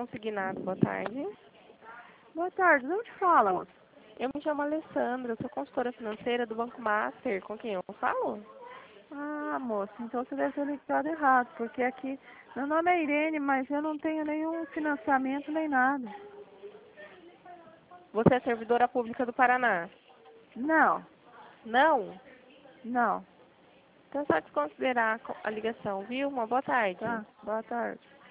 consignado, boa tarde. Boa tarde, de onde fala, moça? Eu me chamo Alessandra, eu sou consultora financeira do Banco Master, com quem eu falo? Ah, moça, então você deve ter ligado errado, porque aqui, meu nome é Irene, mas eu não tenho nenhum financiamento nem nada. Você é servidora pública do Paraná? Não, Não? não, Então é só desconsiderar a ligação, viu? Uma boa tarde. tá, boa tarde.